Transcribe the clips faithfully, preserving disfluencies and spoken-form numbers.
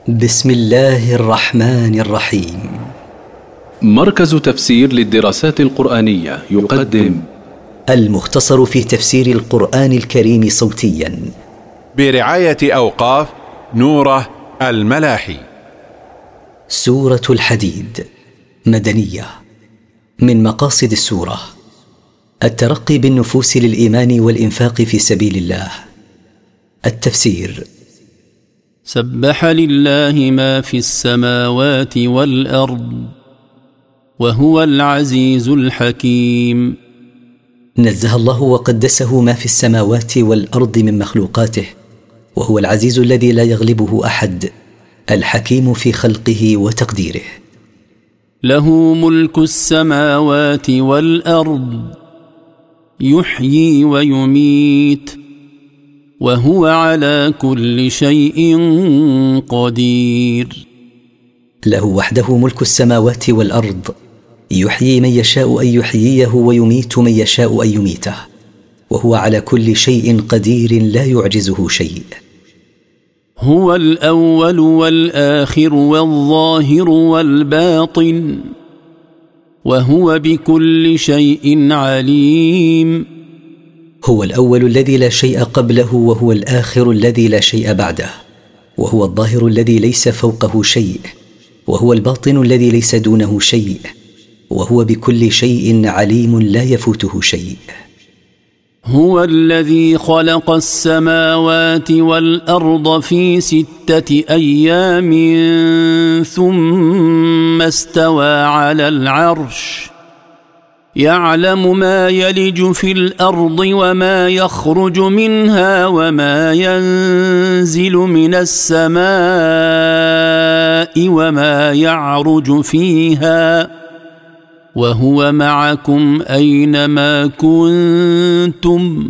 بسم الله الرحمن الرحيم. مركز تفسير للدراسات القرآنية يقدم المختصر في تفسير القرآن الكريم صوتيا برعاية أوقاف نوره الملاحي. سورة الحديد مدنية. من مقاصد السورة الترقي بالنفوس للإيمان والإنفاق في سبيل الله. التفسير: سبح لله ما في السماوات والأرض وهو العزيز الحكيم. نزه الله وقدسه ما في السماوات والأرض من مخلوقاته، وهو العزيز الذي لا يغلبه أحد، الحكيم في خلقه وتقديره. له ملك السماوات والأرض يحيي ويميت وهو على كل شيء قدير. له وحده ملك السماوات والأرض، يحيي من يشاء أن يحييه ويميت من يشاء أن يميته، وهو على كل شيء قدير لا يعجزه شيء. هو الأول والآخر والظاهر والباطن وهو بكل شيء عليم. هو الأول الذي لا شيء قبله، وهو الآخر الذي لا شيء بعده، وهو الظاهر الذي ليس فوقه شيء، وهو الباطن الذي ليس دونه شيء، وهو بكل شيء عليم لا يفوته شيء. هو الذي خلق السماوات والأرض في ستة أيام ثم استوى على العرش يعلم ما يلج في الأرض وما يخرج منها وما ينزل من السماء وما يعرج فيها وهو معكم أينما كنتم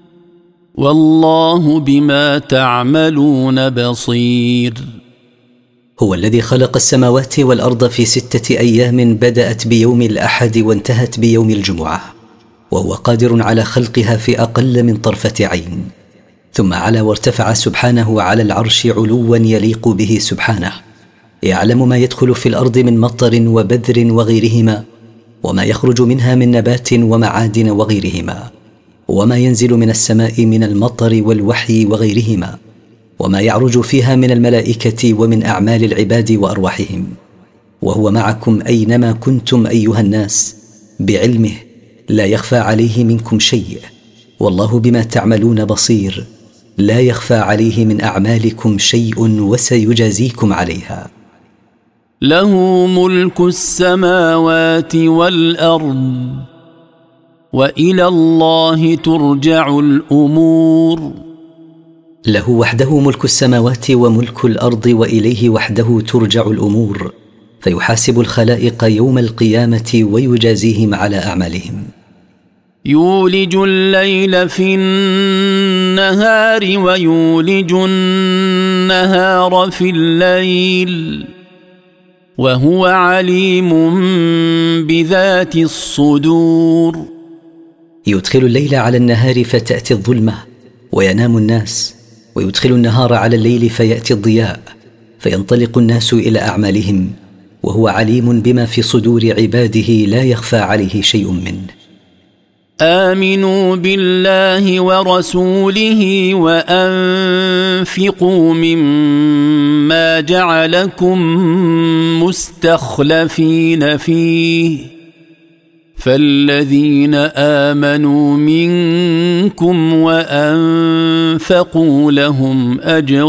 والله بما تعملون بصير. هو الذي خلق السماوات والأرض في ستة أيام بدأت بيوم الأحد وانتهت بيوم الجمعة، وهو قادر على خلقها في أقل من طرفة عين. ثم علا وارتفع سبحانه على العرش علوا يليق به سبحانه، يعلم ما يدخل في الأرض من مطر وبذر وغيرهما، وما يخرج منها من نبات ومعادن وغيرهما، وما ينزل من السماء من المطر والوحي وغيرهما، وما يعرج فيها من الملائكة ومن أعمال العباد وأرواحهم. وهو معكم أينما كنتم أيها الناس بعلمه، لا يخفى عليه منكم شيء، والله بما تعملون بصير، لا يخفى عليه من أعمالكم شيء وسيجازيكم عليها. له ملك السماوات والأرض وإلى الله ترجع الأمور. له وحده ملك السماوات وملك الأرض، وإليه وحده ترجع الأمور، فيحاسب الخلائق يوم القيامة ويجازيهم على أعمالهم. يولج الليل في النهار ويولج النهار في الليل وهو عليم بذات الصدور. يدخل الليل على النهار فتأتي الظلمة وينام الناس، ويدخل النهار على الليل فيأتي الضياء، فينطلق الناس إلى أعمالهم، وهو عليم بما في صدور عباده لا يخفى عليه شيء منه. آمنوا بالله ورسوله وأنفقوا مما جعلكم مستخلفين فيه، فالذين آمنوا منكم وأنفقوا لهم أجر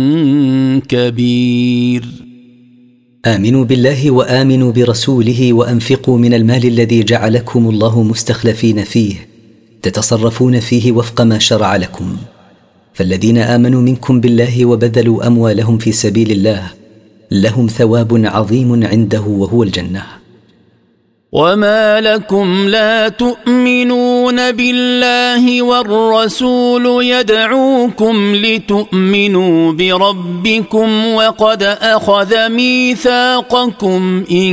كبير. آمنوا بالله وآمنوا برسوله وأنفقوا من المال الذي جعلكم الله مستخلفين فيه، تتصرفون فيه وفق ما شرع لكم. فالذين آمنوا منكم بالله وبذلوا أموالهم في سبيل الله لهم ثواب عظيم عنده وهو الجنة. وما لكم لا تؤمنون بالله والرسول يدعوكم لتؤمنوا بربكم وقد أخذ ميثاقكم إن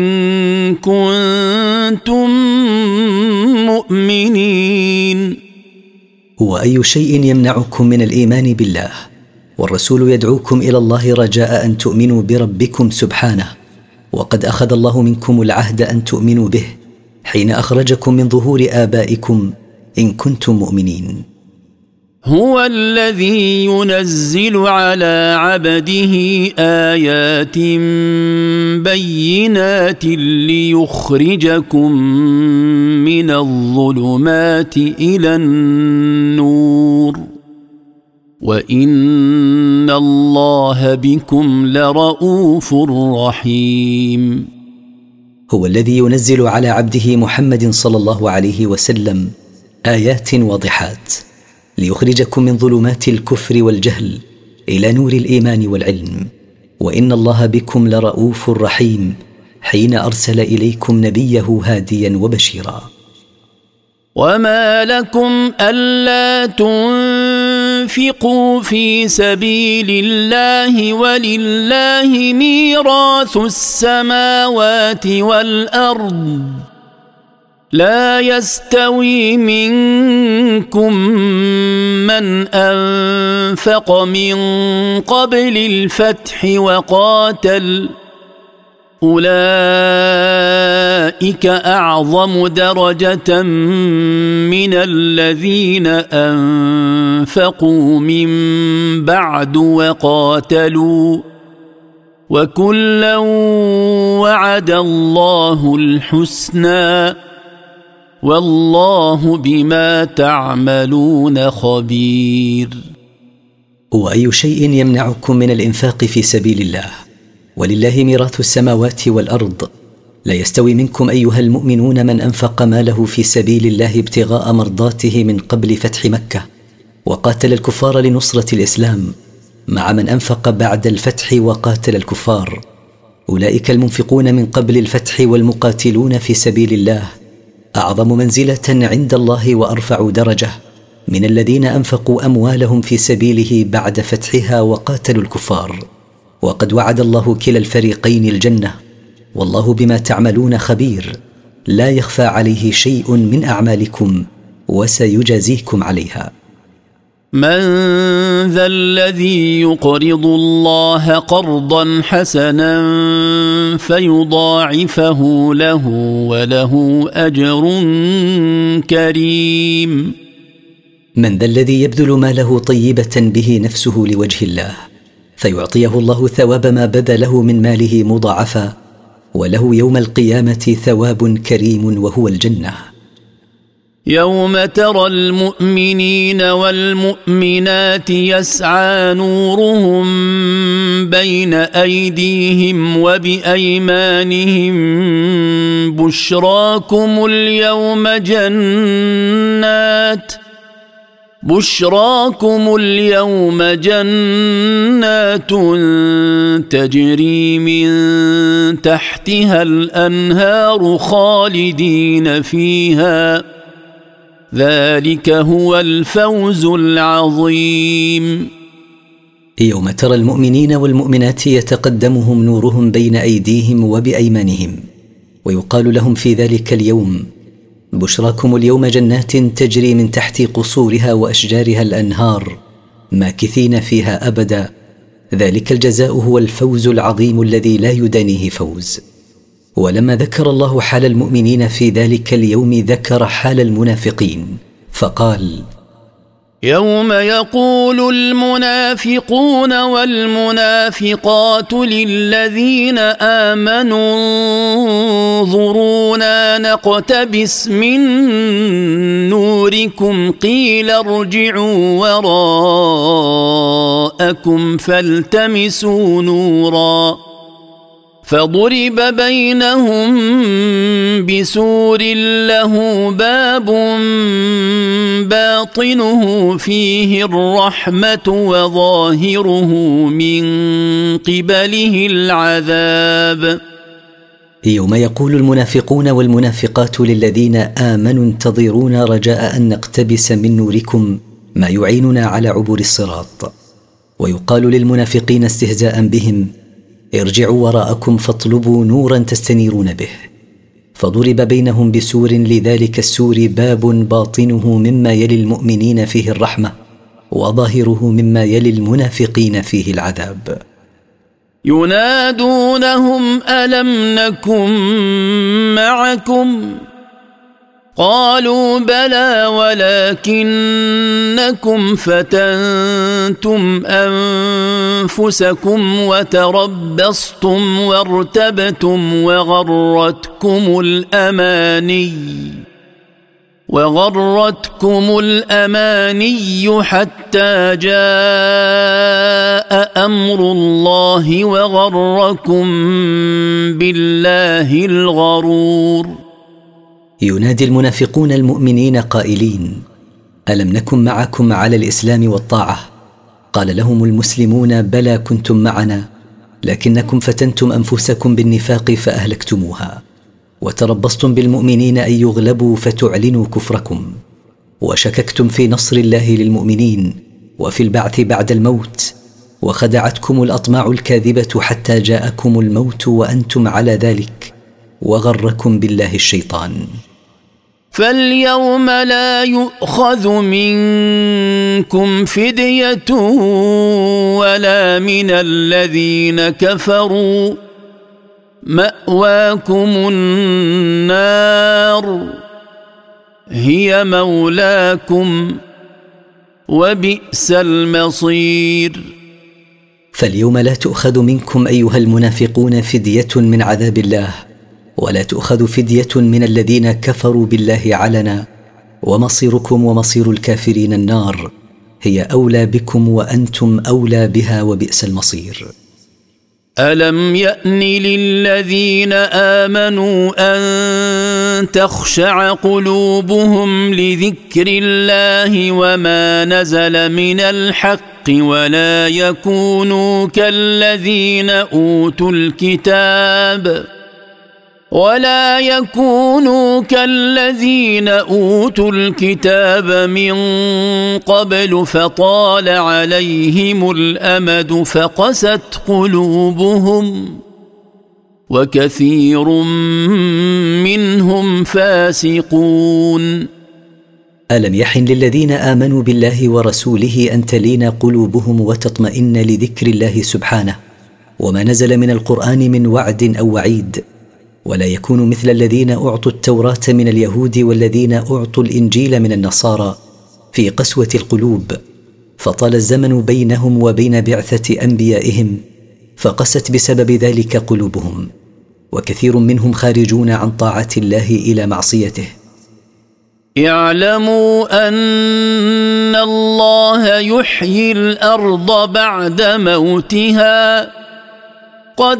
كنتم مؤمنين. وأي شيء يمنعكم من الإيمان بالله والرسول يدعوكم إلى الله رجاء أن تؤمنوا بربكم سبحانه، وقد أخذ الله منكم العهد أن تؤمنوا به حين أخرجكم من ظهور آبائكم إن كنتم مؤمنين. هو الذي ينزل على عبده آيات بينات ليخرجكم من الظلمات إلى النور وإن الله بكم لرؤوف رحيم. هو الذي ينزل على عبده محمد صلى الله عليه وسلم آيات واضحات ليخرجكم من ظلمات الكفر والجهل إلى نور الإيمان والعلم، وإن الله بكم لرؤوف رحيم حين أرسل إليكم نبيه هاديا وبشيرا. وما لكم ألا تنفقوا في سبيل الله ولله ميراث السماوات والأرض لا يستوي منكم من أنفق من قبل الفتح وقاتل أولئك أعظم درجة من الذين أنفقوا من بعد وقاتلوا وكلا وعد الله الحسنى والله بما تعملون خبير. وأي شيء يمنعكم من الإنفاق في سبيل الله؟ ولله ميراث السماوات والأرض. لا يستوي منكم أيها المؤمنون من أنفق ماله في سبيل الله ابتغاء مرضاته من قبل فتح مكة وقاتل الكفار لنصرة الإسلام، مع من أنفق بعد الفتح وقاتل الكفار. أولئك المنفقون من قبل الفتح والمقاتلون في سبيل الله أعظم منزلة عند الله وأرفع درجة من الذين أنفقوا أموالهم في سبيله بعد فتحها وقاتلوا الكفار. وقد وعد الله كلا الفريقين الجنة، والله بما تعملون خبير، لا يخفى عليه شيء من أعمالكم وسيجازيكم عليها. من ذا الذي يقرض الله قرضا حسنا فيضاعفه له وله أجر كريم. من ذا الذي يبذل ماله طيبة به نفسه لوجه الله فيعطيه الله ثواب ما بذله من ماله مضاعفا، وله يوم القيامة ثواب كريم وهو الجنة. يوم ترى المؤمنين والمؤمنات يسعى نورهم بين أيديهم وبأيمانهم بشراكم اليوم جنات بشراكم اليوم جنات تجري من تحتها الأنهار خالدين فيها ذلك هو الفوز العظيم. يوم ترى المؤمنين والمؤمنات يتقدمهم نورهم بين أيديهم وبأيمانهم، ويقال لهم في ذلك اليوم بشراكم اليوم جنات تجري من تحت قصورها وأشجارها الأنهار ماكثين فيها أبدا، ذلك الجزاء هو الفوز العظيم الذي لا يدانيه فوز. ولما ذكر الله حال المؤمنين في ذلك اليوم ذكر حال المنافقين فقال: يوم يقول المنافقون والمنافقات للذين آمنوا انظرونا نقتبس من نوركم قيل ارجعوا وراءكم فالتمسوا نورا فضرب بينهم بسور له باب باطنه فيه الرحمة وظاهره من قبله العذاب. يوم يقول المنافقون والمنافقات للذين آمنوا انتظرونا رجاء أن نقتبس من نوركم ما يعيننا على عبور الصراط، ويقال للمنافقين استهزاء بهم: ارجعوا وراءكم فاطلبوا نورا تستنيرون به. فضرب بينهم بسور، لذلك السور باب باطنه مما يلي المؤمنين فيه الرحمة وظاهره مما يلي المنافقين فيه العذاب. ينادونهم ألم نكن معكم قالوا بلى ولكنكم فتنتم أنفسكم وتربصتم وارتبتم وغرتكم الأماني وغرتكم الأماني حتى جاء أمر الله وغركم بالله الغرور. ينادي المنافقون المؤمنين قائلين ألم نكن معكم على الإسلام والطاعة؟ قال لهم المسلمون بلى كنتم معنا، لكنكم فتنتم أنفسكم بالنفاق فأهلكتموها، وتربصتم بالمؤمنين أن يغلبوا فتعلنوا كفركم، وشككتم في نصر الله للمؤمنين وفي البعث بعد الموت، وخدعتكم الأطماع الكاذبة حتى جاءكم الموت وأنتم على ذلك، وغركم بالله الشيطان. فاليوم لا يؤخذ منكم فدية ولا من الذين كفروا، مأواكم النار هي مولاكم وبئس المصير. فاليوم لا تؤخذ منكم أيها المنافقون فدية من عذاب الله، ولا تؤخذ فدية من الذين كفروا بالله علنا، ومصيركم ومصير الكافرين النار هي أولى بكم وأنتم أولى بها وبئس المصير. ألم يأن للذين آمنوا أن تخشع قلوبهم لذكر الله وما نزل من الحق ولا يكونوا كالذين أوتوا الكتاب ولا يكونوا كالذين أوتوا الكتاب من قبل فطال عليهم الأمد فقست قلوبهم وكثير منهم فاسقون. ألم يحن للذين آمنوا بالله ورسوله أن تلين قلوبهم وتطمئن لذكر الله سبحانه وما نزل من القرآن من وعد أو وعيد، ولا يكونوا مثل الذين أعطوا التوراة من اليهود والذين أعطوا الإنجيل من النصارى في قسوة القلوب، فطال الزمن بينهم وبين بعثة أنبيائهم فقست بسبب ذلك قلوبهم، وكثير منهم خارجون عن طاعة الله إلى معصيته. اعلموا أن الله يحيي الأرض بعد موتها قد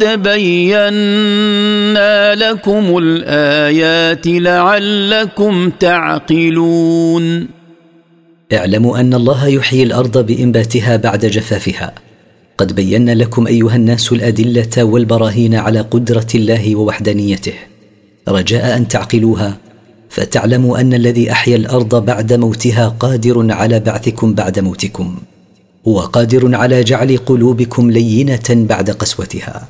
بينا لكم الآيات لعلكم تعقلون. اعلموا أن الله يحيي الأرض بإنباتها بعد جفافها، قد بينا لكم أيها الناس الأدلة والبراهين على قدرة الله ووحدانيته، رجاء أن تعقلوها فتعلموا أن الذي أحيا الأرض بعد موتها قادر على بعثكم بعد موتكم، وقادر على جعل قلوبكم لينة بعد قسوتها.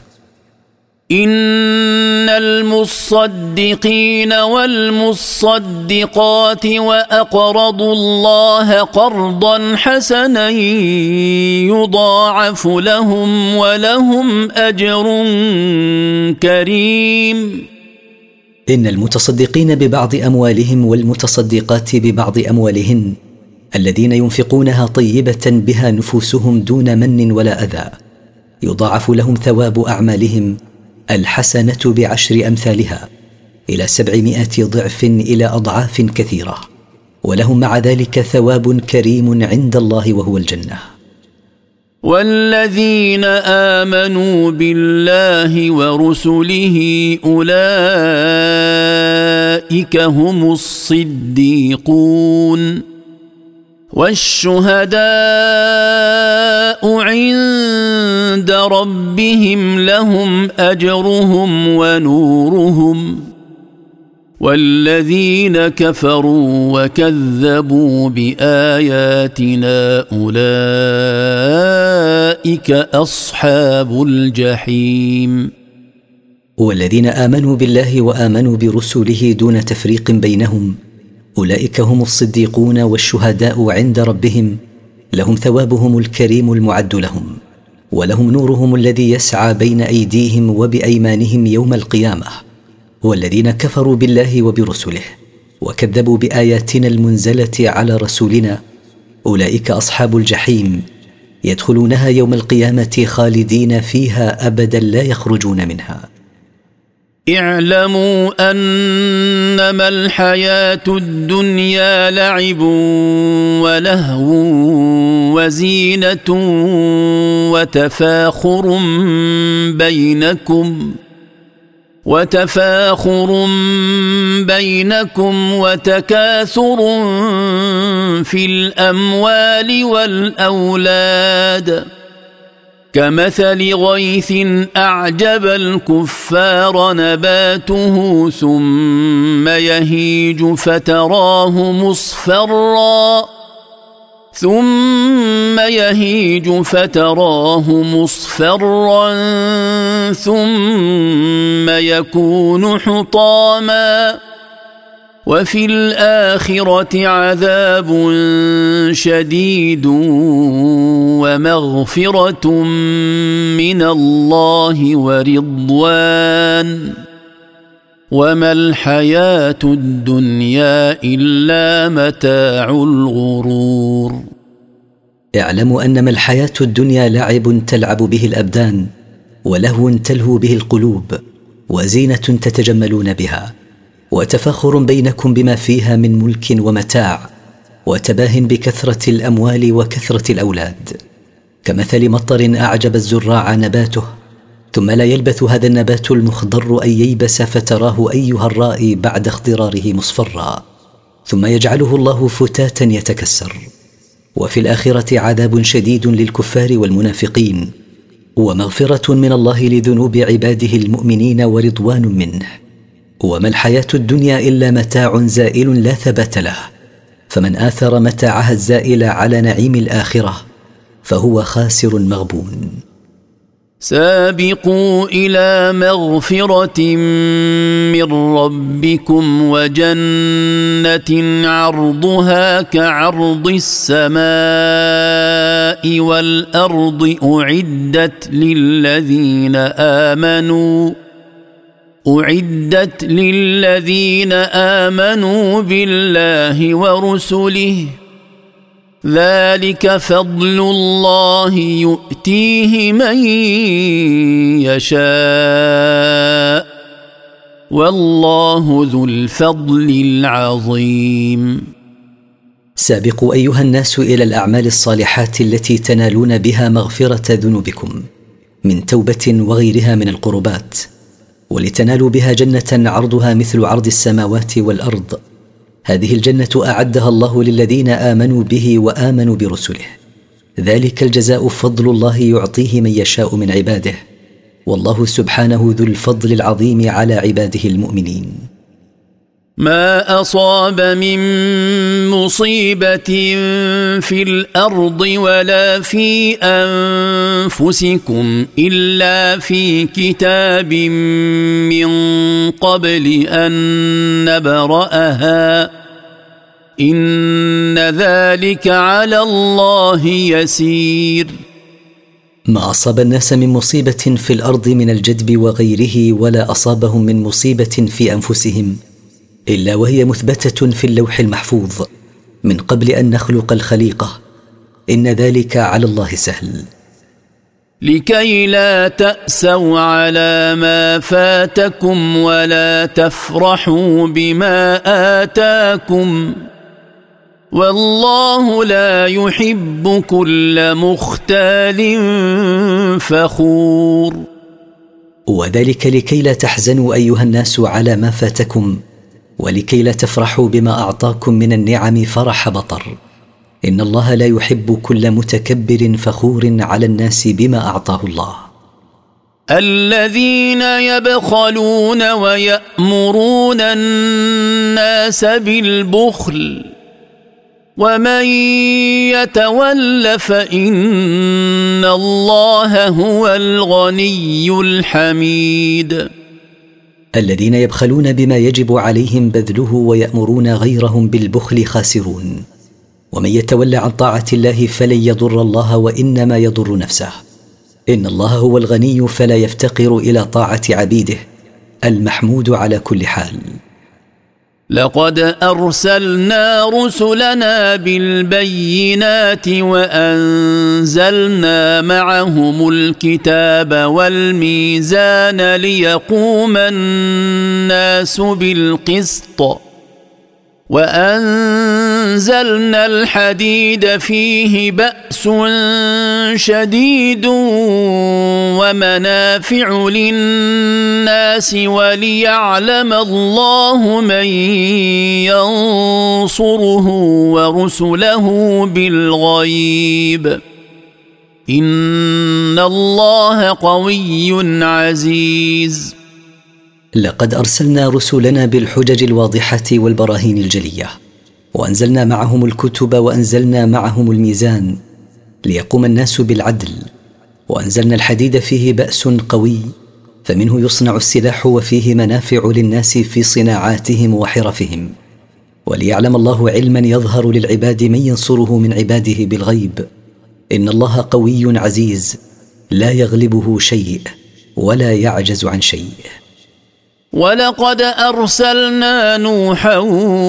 إن المصدقين والمصدقات وأقرضوا الله قرضا حسنا يضاعف لهم ولهم أجر كريم. إن المتصدقين ببعض أموالهم والمتصدقات ببعض أموالهن الذين ينفقونها طيبة بها نفوسهم دون من ولا أذى يضاعف لهم ثواب أعمالهم الحسنة بعشر أمثالها إلى سبعمائة ضعف إلى أضعاف كثيرة، ولهم مع ذلك ثواب كريم عند الله وهو الجنة. والذين آمنوا بالله ورسله أولئك هم الصديقون والشهداء عند ربهم لهم أجرهم ونورهم، والذين كفروا وكذبوا بآياتنا أولئك أصحاب الجحيم. والذين آمنوا بالله وآمنوا برسله دون تفريق بينهم أولئك هم الصديقون والشهداء عند ربهم لهم ثوابهم الكريم المعد لهم، ولهم نورهم الذي يسعى بين أيديهم وبأيمانهم يوم القيامة. والذين كفروا بالله وبرسله وكذبوا بآياتنا المنزلة على رسولنا أولئك أصحاب الجحيم، يدخلونها يوم القيامة خالدين فيها أبدا لا يخرجون منها. اعلموا أنما الحياة الدنيا لعب ولهو وزينة وتفاخر بينكم وتفاخر بينكم وتكاثر في الأموال والأولاد كمثل غيث أعجب الكفار نباته ثم يهيج فتراه مصفرا ثم يهيج فتراه مصفرا ثم يكون حطاما وفي الآخرة عذاب شديد ومغفرة من الله ورضوان وما الحياة الدنيا إلا متاع الغرور. اعلموا أنما الحياة الدنيا لعب تلعب به الأبدان، ولهو تلهو به القلوب، وزينة تتجملون بها، وتفاخر بينكم بما فيها من ملك ومتاع، وتباه بكثرة الأموال وكثرة الأولاد، كمثل مطر أعجب الزراع نباته ثم لا يلبث هذا النبات المخضر أن ييبس فتراه أيها الرائي بعد اخضراره مصفرا ثم يجعله الله فتاتا يتكسر. وفي الآخرة عذاب شديد للكفار والمنافقين، ومغفرة من الله لذنوب عباده المؤمنين ورضوان منه. وما الحياة الدنيا إلا متاع زائل لا ثبات له، فمن آثر متاعها الزائل على نعيم الآخرة فهو خاسر مغبون. سابقوا إلى مغفرة من ربكم وجنة عرضها كعرض السماء والأرض أعدت للذين آمنوا أعدت للذين آمنوا بالله ورسله ذلك فضل الله يؤتيه من يشاء والله ذو الفضل العظيم. سابقوا أيها الناس إلى الأعمال الصالحات التي تنالون بها مغفرة ذنوبكم من توبة وغيرها من القربات، ولتنالوا بها جنة عرضها مثل عرض السماوات والأرض. هذه الجنة أعدها الله للذين آمنوا به وآمنوا برسله، ذلك الجزاء فضل الله يعطيه من يشاء من عباده، والله سبحانه ذو الفضل العظيم على عباده المؤمنين. ما أصاب من مصيبة في الأرض ولا في أنفسكم إلا في كتاب من قبل أن نبرأها إن ذلك على الله يسير. ما أصاب الناس من مصيبة في الأرض من الجدب وغيره ولا أصابهم من مصيبة في أنفسهم إلا وهي مثبتة في اللوح المحفوظ من قبل أن نخلق الخليقة، إن ذلك على الله سهل. لكي لا تأسوا على ما فاتكم ولا تفرحوا بما آتاكم والله لا يحب كل مختال فخور. وذلك لكي لا تحزنوا أيها الناس على ما فاتكم، ولكي لا تفرحوا بما أعطاكم من النعم فرح بطر. إن الله لا يحب كل متكبر فخور على الناس بما أعطاه الله. الذين يبخلون ويأمرون الناس بالبخل ومن يتول فإن الله هو الغني الحميد. الذين يبخلون بما يجب عليهم بذله ويأمرون غيرهم بالبخل خاسرون، ومن يتولى عن طاعة الله فلن يضر الله وإنما يضر نفسه. إن الله هو الغني فلا يفتقر إلى طاعة عبيده، المحمود على كل حال. لقد أرسلنا رسلنا بالبينات وأنزلنا معهم الكتاب والميزان ليقوم الناس بالقسط وأنزلنا الحديد فيه بأس شديد ومنافع للناس وليعلم الله من ينصره ورسله بالغيب إن الله قوي عزيز. لقد أرسلنا رسلنا بالحجج الواضحة والبراهين الجلية، وأنزلنا معهم الكتب وأنزلنا معهم الميزان ليقوم الناس بالعدل، وأنزلنا الحديد فيه بأس قوي فمنه يصنع السلاح وفيه منافع للناس في صناعاتهم وحرفهم، وليعلم الله علما يظهر للعباد من ينصره من عباده بالغيب. إن الله قوي عزيز لا يغلبه شيء ولا يعجز عن شيء. ولقد أرسلنا نوحا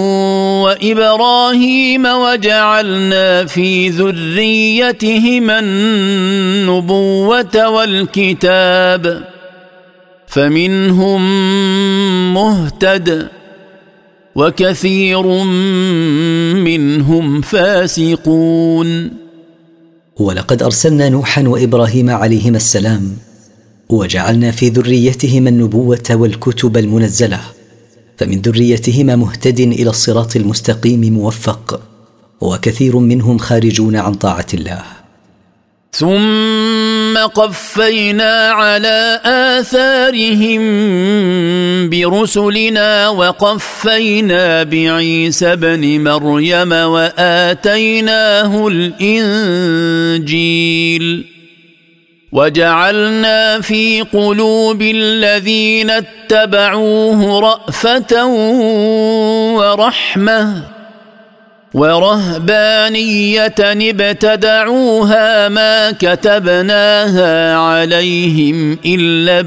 وإبراهيم وجعلنا في ذريتهما النبوة والكتاب فمنهم مهتد وكثير منهم فاسقون. ولقد أرسلنا نوحا وإبراهيم عليهما السلام وجعلنا في ذريتهما النبوة والكتب المنزلة، فمن ذريتهما مهتد إلى الصراط المستقيم موفق، وكثير منهم خارجون عن طاعة الله. ثم قفينا على آثارهم برسلنا وقفينا بعيسى ابن مريم وآتيناه الإنجيل وجعلنا في قلوب الذين اتبعوه رأفة ورحمة ورهبانية ابتدعوها ما كتبناها عليهم إلا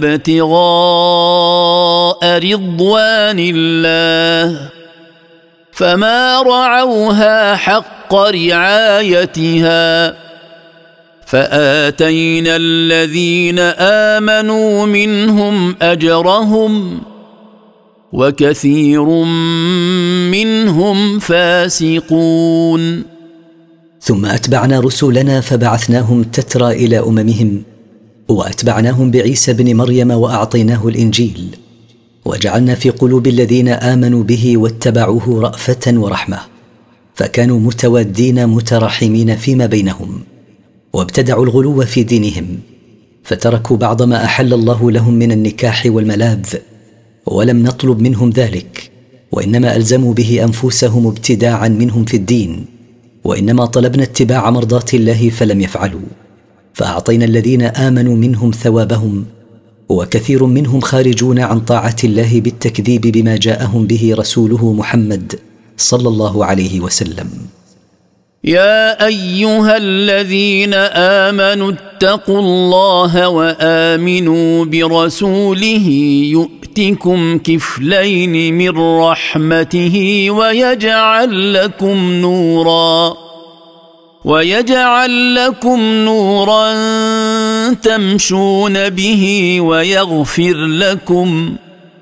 ابتغاء رضوان الله فما رعوها حق رعايتها فآتينا الذين آمنوا منهم أجرهم وكثير منهم فاسقون. ثم أتبعنا رسلنا فبعثناهم تترى إلى أممهم، وأتبعناهم بعيسى بن مريم وأعطيناه الإنجيل، وجعلنا في قلوب الذين آمنوا به واتبعوه رأفة ورحمة، فكانوا متوادين متراحمين فيما بينهم، وابتدعوا الغلو في دينهم، فتركوا بعض ما أحل الله لهم من النكاح والملاذ، ولم نطلب منهم ذلك، وإنما ألزموا به أنفسهم ابتداعا منهم في الدين، وإنما طلبنا اتباع مرضات الله فلم يفعلوا، فأعطينا الذين آمنوا منهم ثوابهم، وكثير منهم خارجون عن طاعة الله بالتكذيب بما جاءهم به رسوله محمد صلى الله عليه وسلم. يا أيها الذين آمنوا اتقوا الله وآمنوا برسوله يؤتكم كفلين من رحمته ويجعل لكم نورا ويجعل لكم نورا تمشون به ويغفر لكم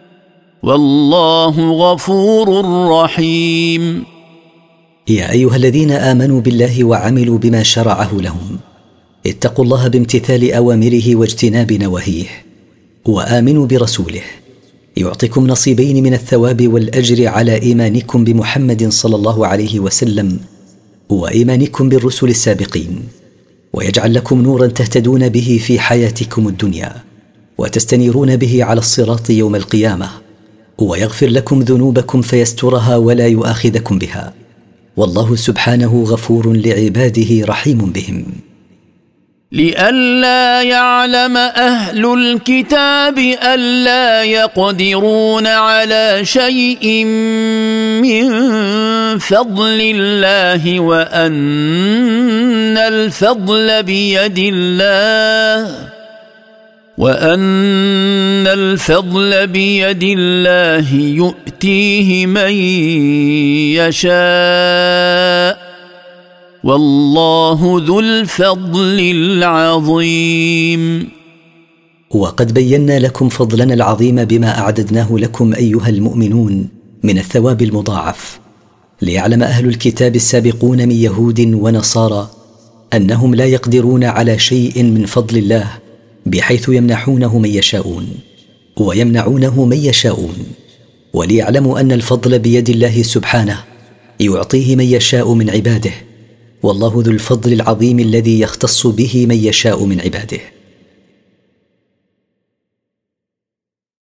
والله غفور رحيم. يا أيها الذين آمنوا بالله وعملوا بما شرعه لهم اتقوا الله بامتثال أوامره واجتناب نواهيه، وآمنوا برسوله يعطيكم نصيبين من الثواب والأجر على إيمانكم بمحمد صلى الله عليه وسلم وإيمانكم بالرسل السابقين، ويجعل لكم نورا تهتدون به في حياتكم الدنيا وتستنيرون به على الصراط يوم القيامة، ويغفر لكم ذنوبكم فيسترها ولا يؤاخذكم بها، والله سبحانه غفور لعباده رحيم بهم. لئلا يعلم أهل الكتاب ألا يقدرون على شيء من فضل الله وأن الفضل بيد الله وأن الفضل بيد الله يؤتيه من يشاء والله ذو الفضل العظيم. وقد بينا لكم فضلنا العظيم بما أعددناه لكم أيها المؤمنون من الثواب المضاعف، ليعلم أهل الكتاب السابقون من يهود ونصارى أنهم لا يقدرون على شيء من فضل الله بحيث يمنحونه من يشاءون ويمنعونه من يشاءون، وليعلموا أن الفضل بيد الله سبحانه يعطيه من يشاء من عباده، والله ذو الفضل العظيم الذي يختص به من يشاء من عباده.